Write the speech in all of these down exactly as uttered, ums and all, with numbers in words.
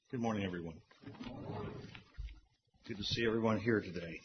Good morning, everyone. Good to see everyone here today.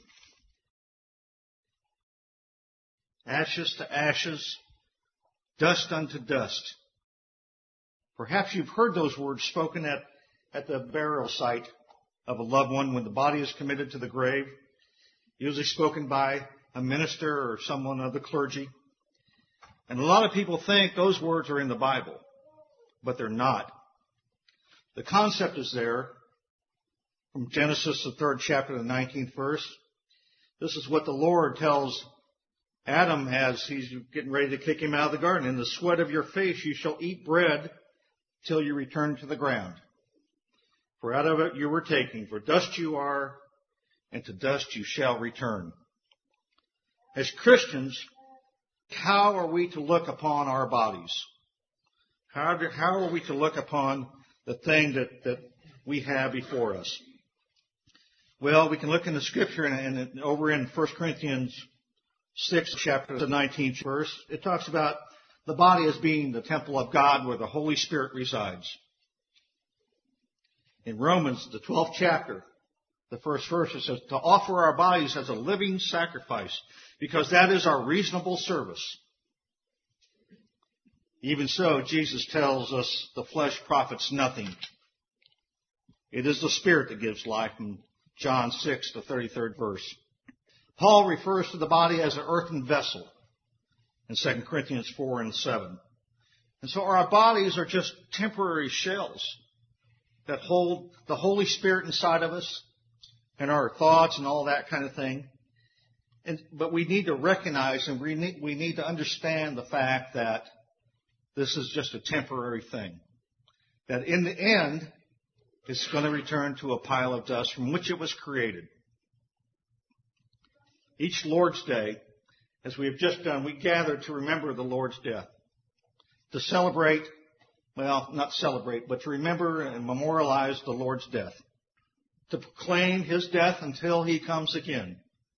Ashes to ashes, dust unto dust. Perhaps you've heard those words spoken at, at the burial site of a loved one when the body is committed to the grave, usually spoken by a minister or someone of the clergy. And a lot of people think those words are in the Bible, but they're not. The concept is there from Genesis, the third chapter, the nineteenth verse. This is what the Lord tells Adam as he's getting ready to kick him out of the garden. In the sweat of your face you shall eat bread till you return to the ground. For out of it you were taken. For dust you are, and to dust you shall return. As Christians, how are we to look upon our bodies? How, do, how are we to look upon the thing that, that we have before us? Well, we can look in the scripture and, and over in First Corinthians six, chapter the nineteenth verse, it talks about the body as being the temple of God where the Holy Spirit resides. In Romans, the twelfth chapter, the first verse, it says, to offer our bodies as a living sacrifice, because that is our reasonable service. Even so, Jesus tells us the flesh profits nothing. It is the Spirit that gives life in John six, the thirty-third verse. Paul refers to the body as an earthen vessel in Second Corinthians four and seven. And so our bodies are just temporary shells that hold the Holy Spirit inside of us and our thoughts and all that kind of thing. And, but we need to recognize and we need, we need to understand the fact that this is just a temporary thing. That in the end, it's going to return to a pile of dust from which it was created. Each Lord's Day, as we have just done, we gather to remember the Lord's death. To celebrate, well, not celebrate, but to remember and memorialize the Lord's death. To proclaim His death until He comes again.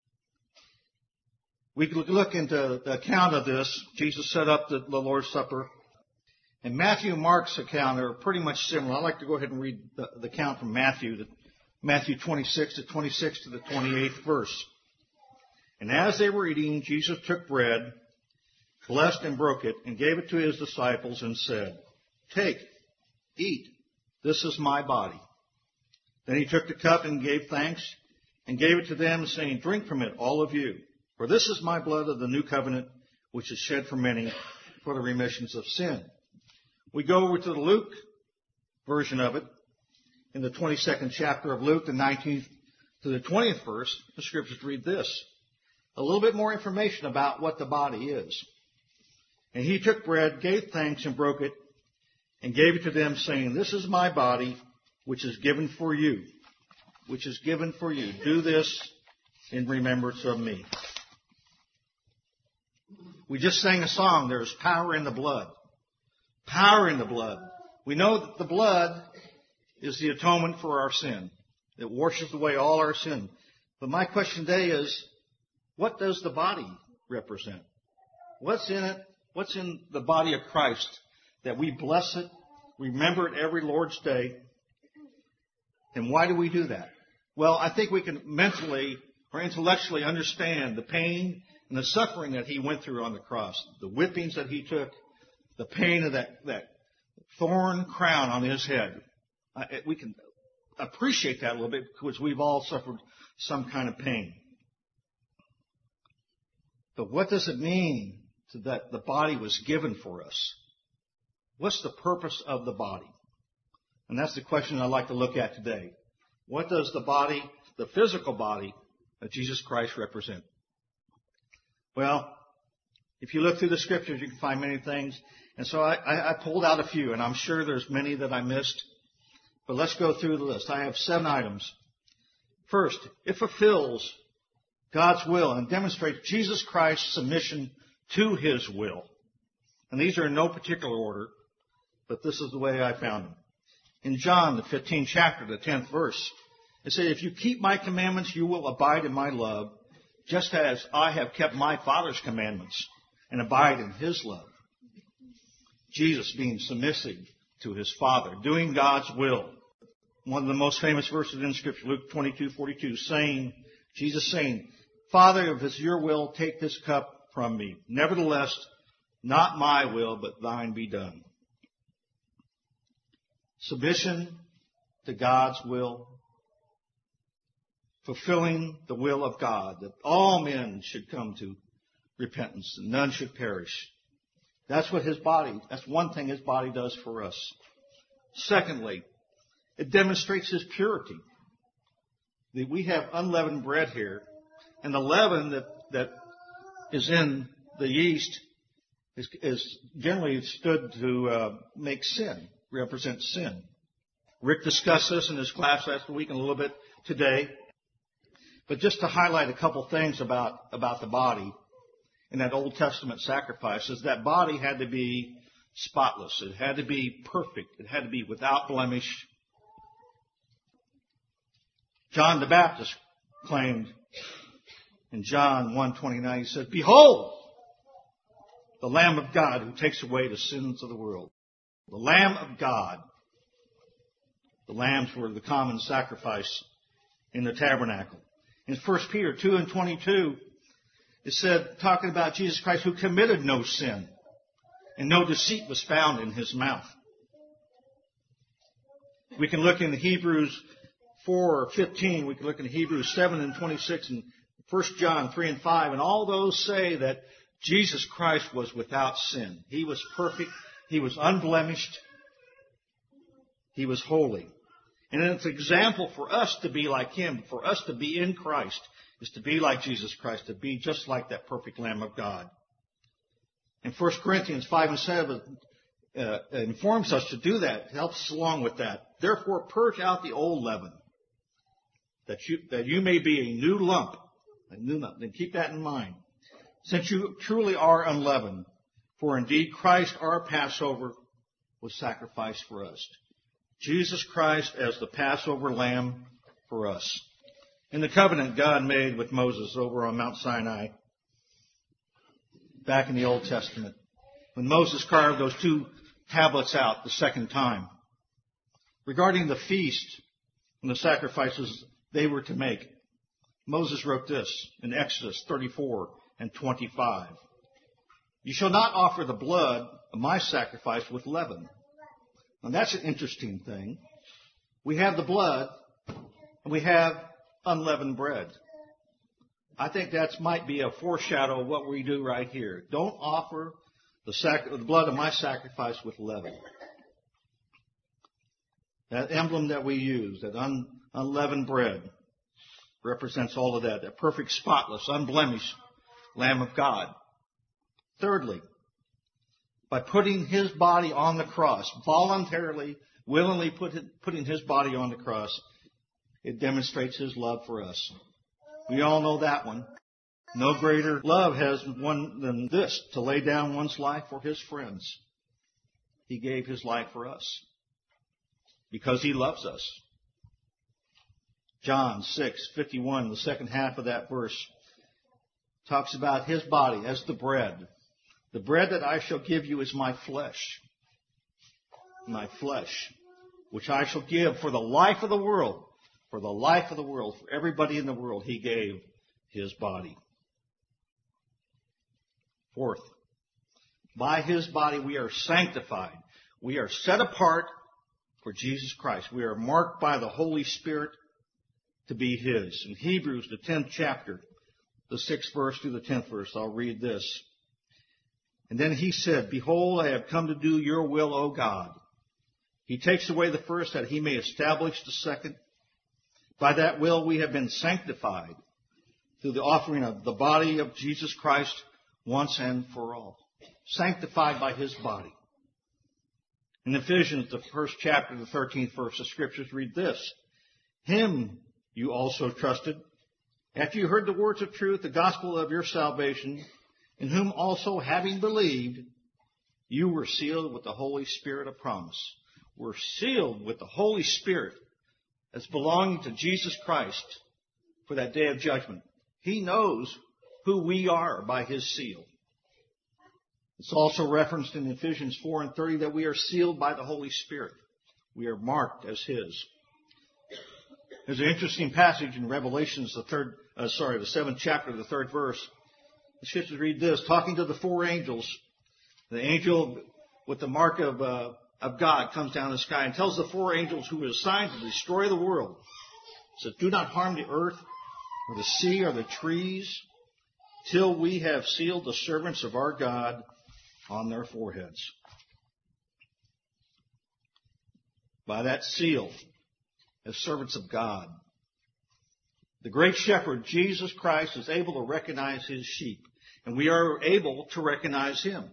We look into the account of this. Jesus set up the, the Lord's Supper. And Matthew and Mark's account are pretty much similar. I'd like to go ahead and read the, the account from Matthew, the, Matthew twenty-six, to twenty-six to the twenty-eighth verse. And as they were eating, Jesus took bread, blessed and broke it, and gave it to His disciples and said, take, eat, this is my body. Then He took the cup and gave thanks and gave it to them, saying, drink from it, all of you. For this is my blood of the new covenant, which is shed for many for the remissions of sin. We go over to the Luke version of it. In the twenty-second chapter of Luke, the nineteenth to the twentieth verse, the scriptures read this. A little bit more information about what the body is. And He took bread, gave thanks, and broke it, and gave it to them, saying, this is my body, which is given for you. Which is given for you. Do this in remembrance of me. We just sang a song, there's power in the blood. Power in the blood. We know that the blood is the atonement for our sin. It washes away all our sin. But my question today is, what does the body represent? What's in it? What's in the body of Christ that we bless it, remember it every Lord's Day? And why do we do that? Well, I think we can mentally or intellectually understand the pain and the suffering that He went through on the cross, the whippings that He took, the pain of that, that thorn crown on His head. Uh, we can appreciate that a little bit because we've all suffered some kind of pain. But what does it mean to that the body was given for us? What's the purpose of the body? And that's the question I'd like to look at today. What does the body, the physical body of Jesus Christ represent? Well, if you look through the scriptures, you can find many things. And so I, I, I pulled out a few, and I'm sure there's many that I missed. But let's go through the list. I have seven items. First, it fulfills God's will and demonstrates Jesus Christ's submission to His will. And these are in no particular order, but this is the way I found them. In John, the fifteenth chapter, the tenth verse, it says, if you keep my commandments, you will abide in my love, just as I have kept my Father's commandments and abide in His love. Jesus being submissive to His Father, doing God's will. one of the most famous verses in Scripture, Luke twenty-two forty-two, saying, Jesus saying, Father, if it's your will, take this cup from me. Nevertheless, not my will, but thine be done. Submission to God's will, fulfilling the will of God, that all men should come to repentance and none should perish. That's what his body, that's one thing his body does for us. Secondly, it demonstrates his purity. We have unleavened bread here, and the leaven that, that is in the yeast is, is generally stood to uh, make sin, represent sin. Rick discussed this in his class last week and a little bit today. But just to highlight a couple things about, about the body in that Old Testament sacrifice is that body had to be spotless. It had to be perfect. It had to be without blemish. John the Baptist claimed in John one twenty-nine, he said, Behold, the Lamb of God who takes away the sins of the world. The Lamb of God. The lambs were the common sacrifice in the tabernacle. In First Peter two and twenty-two, it said, talking about Jesus Christ, who committed no sin, and no deceit was found in his mouth. We can look in Hebrews four fifteen, we can look in Hebrews seven and twenty-six, and First John three and five, and all those say that Jesus Christ was without sin. He was perfect. He was unblemished. He was holy. And it's an example for us to be like him, for us to be in Christ, is to be like Jesus Christ, to be just like that perfect Lamb of God. And First Corinthians five and seven uh, informs us to do that, helps us along with that. Therefore, purge out the old leaven, that you, that you may be a new lump. A new lump. And keep that in mind. Since you truly are unleavened, for indeed Christ our Passover was sacrificed for us. Jesus Christ as the Passover lamb for us. In the covenant God made with Moses over on Mount Sinai, back in the Old Testament, when Moses carved those two tablets out the second time, regarding the feast and the sacrifices they were to make, Moses wrote this in Exodus thirty-four and twenty-five. You shall not offer the blood of my sacrifice with leaven. And that's an interesting thing. We have the blood and we have unleavened bread. I think that might be a foreshadow of what we do right here. Don't offer the, sac- the blood of my sacrifice with leaven. That emblem that we use, that un- unleavened bread, represents all of that. That perfect, spotless, unblemished Lamb of God. Thirdly, by putting his body on the cross, voluntarily, willingly put it, putting his body on the cross, it demonstrates his love for us. We all know that one. No greater love has one than this, to lay down one's life for his friends. He gave his life for us because he loves us. John six fifty-one, the second half of that verse, talks about his body as the bread. The bread that I shall give you is my flesh. My flesh, which I shall give for the life of the world. For the life of the world, for everybody in the world, he gave his body. Fourth, by his body we are sanctified. We are set apart for Jesus Christ. We are marked by the Holy Spirit to be his. In Hebrews, the tenth chapter, the sixth verse through the tenth verse, I'll read this. And then he said, Behold, I have come to do your will, O God. He takes away the first that he may establish the second. By that will we have been sanctified through the offering of the body of Jesus Christ once and for all. Sanctified by his body. In Ephesians, the first chapter, the thirteenth verse of Scriptures, read this. Him you also trusted, after you heard the words of truth, the gospel of your salvation, in whom also, having believed, you were sealed with the Holy Spirit of promise. We're sealed with the Holy Spirit as belonging to Jesus Christ for that day of judgment. He knows who we are by his seal. It's also referenced in Ephesians four and thirty that we are sealed by the Holy Spirit. We are marked as his. There's an interesting passage in Revelations, the third, uh, sorry, the seventh chapter, the third verse. The scriptures read this: talking to the four angels, the angel with the mark of uh, of God comes down the sky and tells the four angels who are assigned to destroy the world, says, "Do not harm the earth or the sea or the trees till we have sealed the servants of our God on their foreheads." By that seal, as servants of God, the great shepherd, Jesus Christ, is able to recognize his sheep, and we are able to recognize him.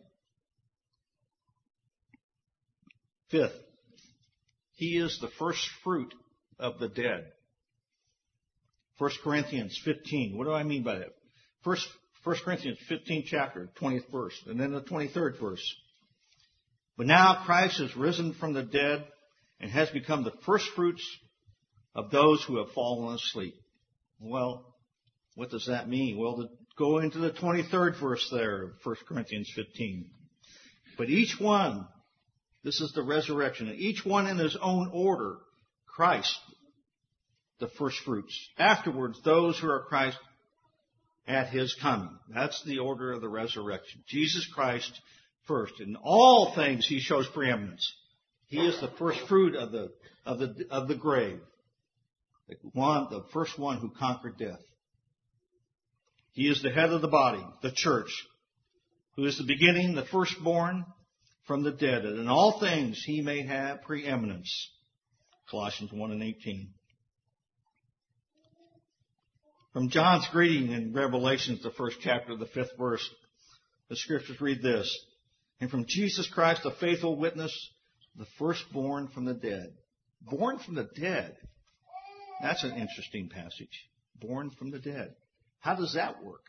Fifth, he is the first fruit of the dead. First Corinthians fifteen. What do I mean by that? First, First Corinthians fifteen chapter, twentieth verse, and then the twenty-third verse. But now Christ has risen from the dead and has become the first fruits of those who have fallen asleep. Well, what does that mean? Well, to go into the twenty-third verse there of First Corinthians fifteen. But each one, this is the resurrection, and each one in his own order, Christ, the first fruits. Afterwards, those who are Christ at his coming. That's the order of the resurrection. Jesus Christ first. In all things he shows preeminence. He is the first fruit of the of the of the grave. The one, the first one who conquered death. He is the head of the body, the church, who is the beginning, the firstborn from the dead, and in all things he may have preeminence. Colossians one and eighteen. From John's greeting in Revelations, the first chapter, the fifth verse, the scriptures read this: "And from Jesus Christ, a faithful witness, the firstborn from the dead." Born from the dead. That's an interesting passage. Born from the dead. How does that work?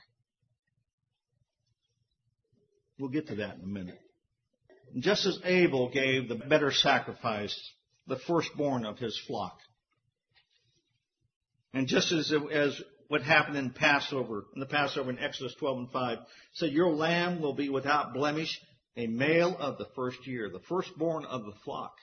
We'll get to that in a minute. And just as Abel gave the better sacrifice, the firstborn of his flock. And just as, as what happened in Passover, in the Passover in Exodus twelve and five, said, "Your lamb will be without blemish, a male of the first year," the firstborn of the flock.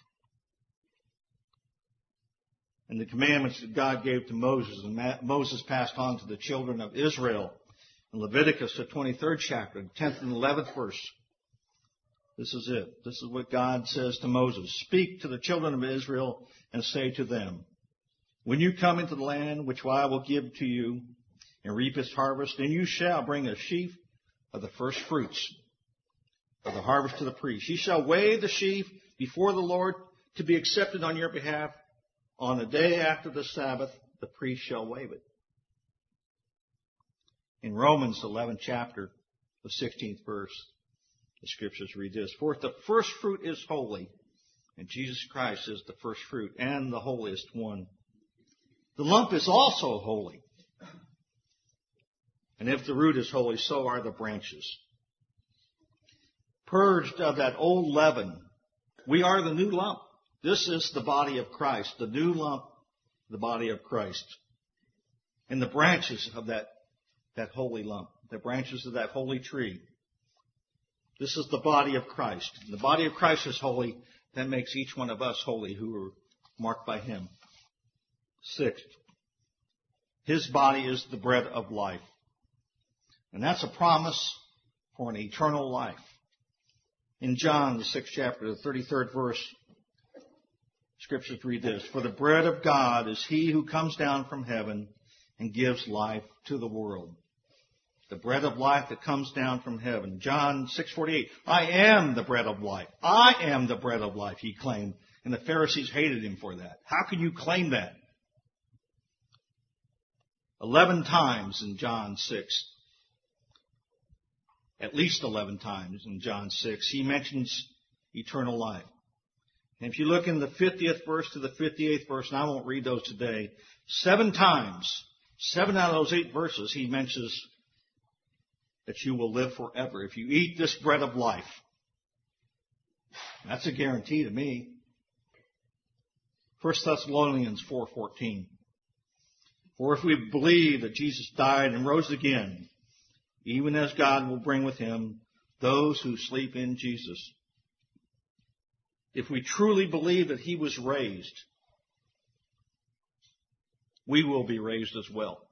And the commandments that God gave to Moses, and Moses passed on to the children of Israel. In Leviticus, the twenty-third chapter, the tenth and eleventh verse. This is it. This is what God says to Moses: "Speak to the children of Israel and say to them, when you come into the land which I will give to you and reap its harvest, then you shall bring a sheaf of the first fruits of the harvest to the priest. Ye shall wave the sheaf before the Lord to be accepted on your behalf. On the day after the Sabbath, the priest shall wave it." In Romans, eleventh chapter, the sixteenth verse, the scriptures read this: "For the first fruit is holy, and Jesus Christ is the first fruit and the holiest one. The lump is also holy. And if the root is holy, so are the branches. Purged of that old leaven, we are the new lump. This is the body of Christ, the new lump, the body of Christ. And the branches of that, that holy lump, the branches of that holy tree. This is the body of Christ. And the body of Christ is holy. That makes each one of us holy who are marked by him. Sixth, his body is the bread of life. And that's a promise for an eternal life. In John, the sixth chapter, the thirty-third verse, scriptures read this: "For the bread of God is he who comes down from heaven and gives life to the world." The bread of life that comes down from heaven. John six forty-eight, "I am the bread of life. I am the bread of life," he claimed. And the Pharisees hated him for that. How can you claim that? Eleven times in John six. At least eleven times in John six, he mentions eternal life. And if you look in the fiftieth verse to the fifty-eighth verse, and I won't read those today, seven times, seven out of those eight verses, he mentions that you will live forever if you eat this bread of life. That's a guarantee to me. First Thessalonians four fourteen. "For if we believe that Jesus died and rose again, even as God will bring with him those who sleep in Jesus." If we truly believe that he was raised, we will be raised as well.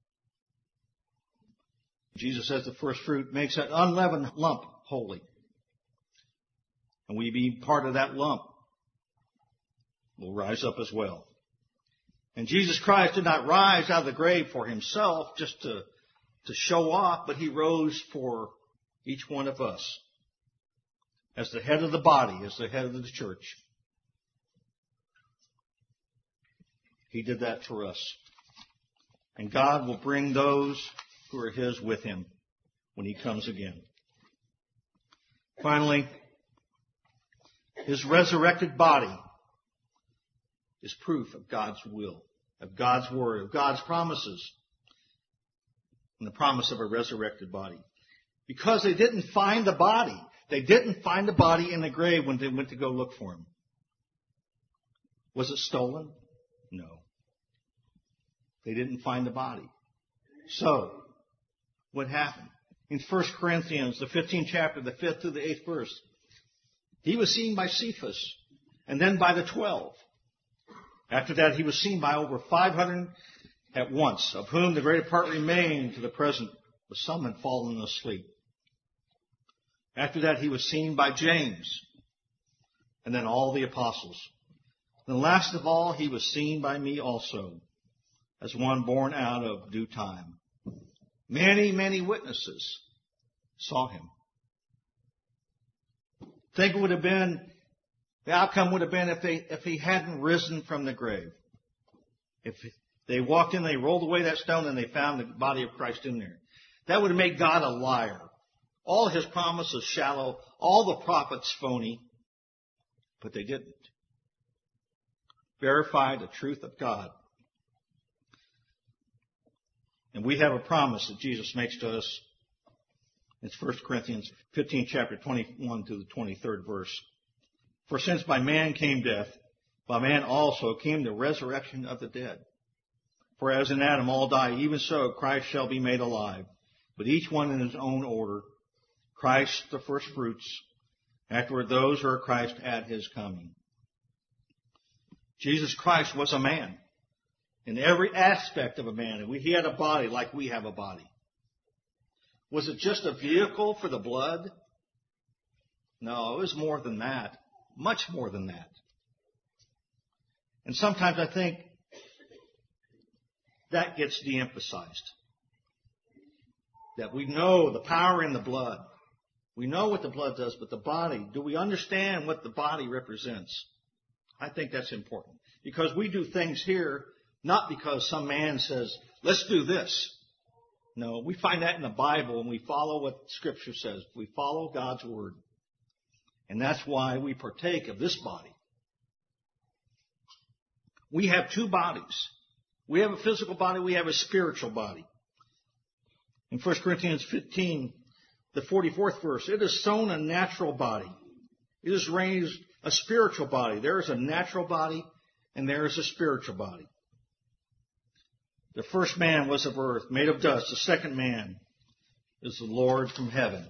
Jesus says the first fruit makes that unleavened lump holy. And we be part of that lump. We'll rise up as well. And Jesus Christ did not rise out of the grave for himself just to, to show off, but he rose for each one of us as the head of the body, as the head of the church. He did that for us. And God will bring those who are his with him when he comes again. Finally, his resurrected body is proof of God's will, of God's word, of God's promises, and the promise of a resurrected body. Because they didn't find the body. They didn't find the body in the grave when they went to go look for him. Was it stolen? No. They didn't find the body. So, what happened? In First Corinthians, the fifteenth chapter, the fifth through the eighth verse, he was seen by Cephas, and then by the twelve. After that, he was seen by over five hundred at once, of whom the greater part remain to the present, but some had fallen asleep. After that, he was seen by James, and then all the apostles. And last of all, he was seen by me also, as one born out of due time. Many, many witnesses saw him. Think it would have been, the outcome would have been if they, if he hadn't risen from the grave. If they walked in, they rolled away that stone, and they found the body of Christ in there. That would have made God a liar. All his promises shallow, all the prophets phony, but they didn't. Verify the truth of God. And we have a promise that Jesus makes to us. It's First Corinthians fifteen, chapter twenty-one to the twenty-third verse. For since by man came death, by man also came the resurrection of the dead. For as in Adam all die, even so Christ shall be made alive, but each one in his own order. Christ the first fruits, afterward those who are Christ at his coming. Jesus Christ was a man in every aspect of a man. And he had a body like we have a body. Was it just a vehicle for the blood? No, it was more than that. Much more than that. And sometimes I think that gets de-emphasized. That we know the power in the blood. We know what the blood does, but the body, do we understand what the body represents? I think that's important. Because we do things here, not because some man says, let's do this. No, we find that in the Bible and we follow what Scripture says. We follow God's Word. And that's why we partake of this body. We have two bodies. We have a physical body, we have a spiritual body. In First Corinthians fifteen, the forty-fourth verse, it is sown a natural body. It is raised a spiritual body. There is a natural body and there is a spiritual body. The first man was of earth, made of dust. The second man is the Lord from heaven.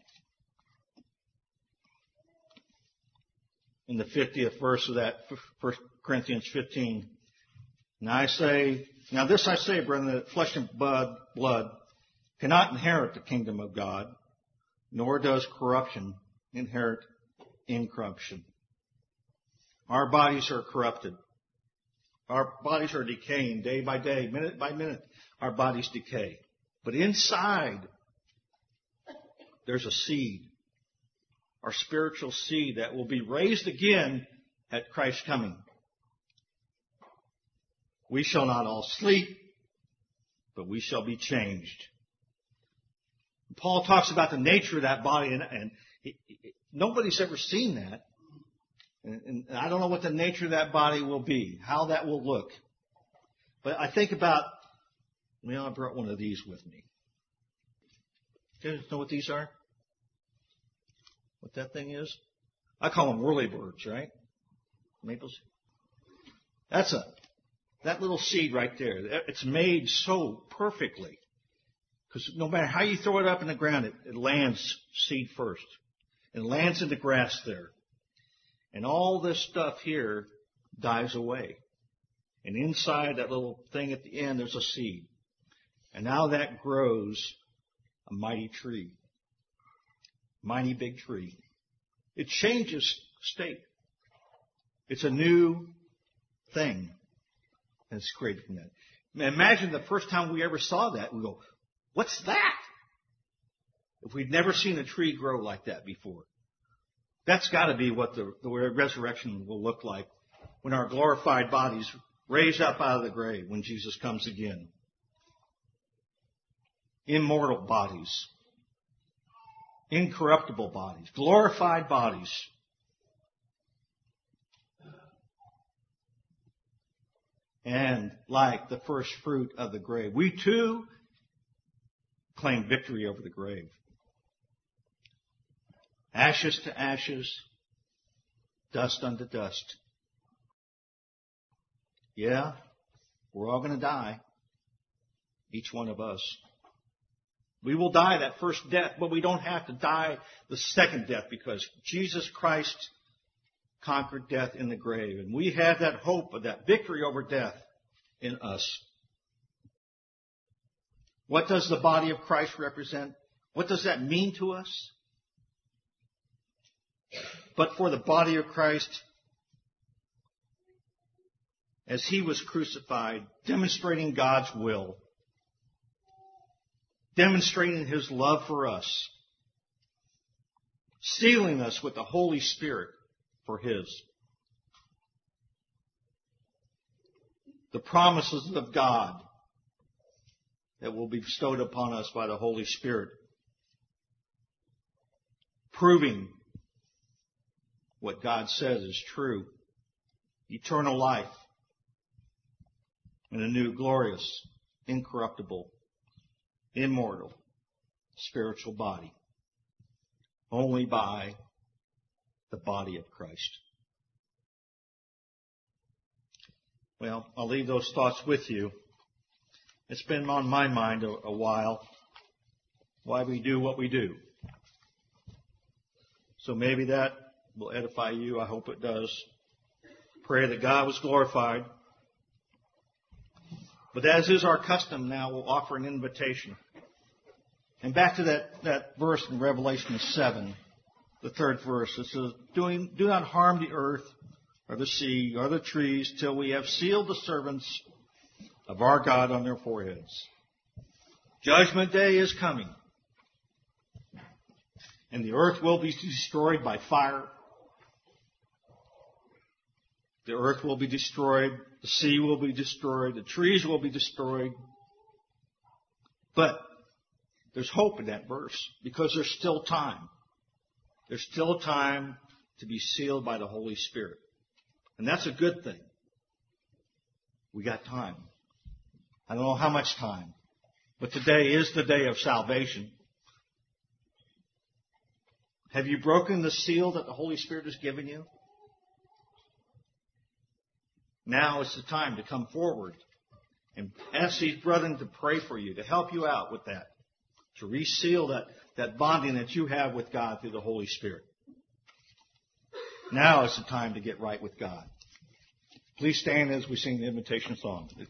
In the fiftieth verse of that, First Corinthians fifteen, now I say, now this I say, brethren, that flesh and blood, blood cannot inherit the kingdom of God, nor does corruption inherit incorruption. Our bodies are corrupted. Our bodies are decaying day by day, minute by minute. Our bodies decay. But inside, there's a seed, our spiritual seed that will be raised again at Christ's coming. We shall not all sleep, but we shall be changed. Paul talks about the nature of that body, and, and he, he, nobody's ever seen that. And, and I don't know what the nature of that body will be, how that will look. But I think about, well, I brought one of these with me. Do you know what these are? What that thing is? I call them whirlybirds, right? Maples. That's a, that little seed right there. It's made so perfectly. Because no matter how you throw it up in the ground, it, it lands seed first. It lands in the grass there. And all this stuff here dies away. And inside that little thing at the end, there's a seed. And now that grows a mighty tree. Mighty big tree. It changes state. It's a new thing that's created from that. Imagine the first time we ever saw that, we go, what's that? If we'd never seen a tree grow like that before. That's got to be what the, the resurrection will look like when our glorified bodies raise up out of the grave when Jesus comes again. Immortal bodies. Incorruptible bodies. Glorified bodies. And like the first fruit of the grave, we too claim victory over the grave. Ashes to ashes, dust unto dust. Yeah, we're all going to die. Each one of us. We will die that first death, but we don't have to die the second death because Jesus Christ conquered death in the grave. And we have that hope of that victory over death in us. What does the body of Christ represent? What does that mean to us? But for the body of Christ, as He was crucified, demonstrating God's will, demonstrating His love for us, sealing us with the Holy Spirit for His. The promises of God that will be bestowed upon us by the Holy Spirit, proving what God says is true. Eternal life and a new glorious, incorruptible, immortal, spiritual body. Only by the body of Christ. Well, I'll leave those thoughts with you. It's been on my mind a, a while why we do what we do. So maybe that will edify you. I hope it does. Pray that God was glorified. But as is our custom now, we'll offer an invitation. And back to that, that verse in Revelation seven, the third verse. It says, Do, do not harm the earth or the sea or the trees till we have sealed the servants of our God on their foreheads. Judgment day is coming. And the earth will be destroyed by fire. The earth will be destroyed. The sea will be destroyed. The trees will be destroyed. But there's hope in that verse because there's still time. There's still time to be sealed by the Holy Spirit. And that's a good thing. We got time. I don't know how much time. But today is the day of salvation. Have you broken the seal that the Holy Spirit has given you? Now is the time to come forward and ask these brethren to pray for you, to help you out with that, to reseal that, that bonding that you have with God through the Holy Spirit. Now is the time to get right with God. Please stand as we sing the invitation song.